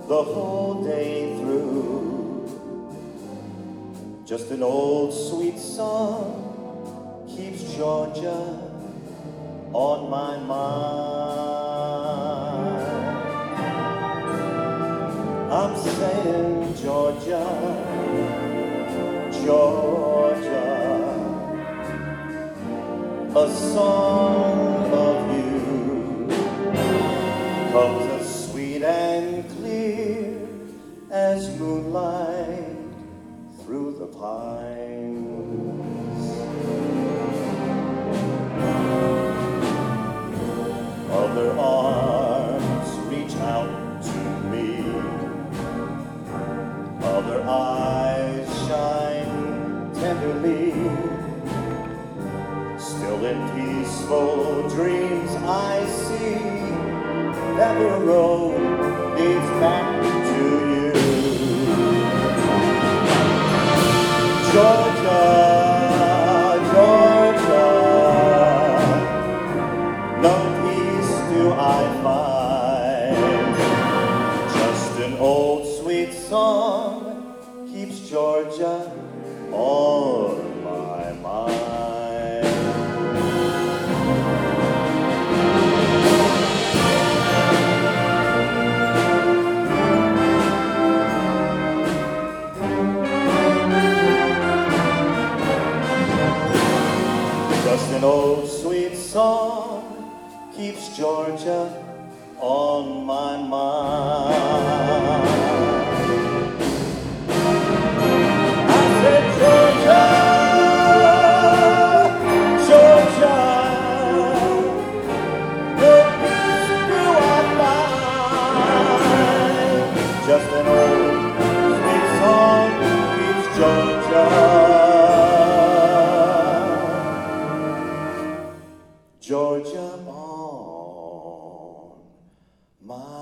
the whole day through. Just an old sweet song keeps Georgia on my mind. I'm saying, Georgia, Georgia, a song of you comes as sweet and clear as moonlight through the pines. Other arms reach out to me, other eyes shine tenderly. Still in peaceful dreams I see that the road leads back to you. Georgia, Georgia, no peace do I find. Just an old sweet song keeps Georgia on my mind. Just an old sweet song keeps Georgia on my mind. I said, Georgia, Georgia, no peace do I find. Just an old sweet song keeps Georgia, Georgia on my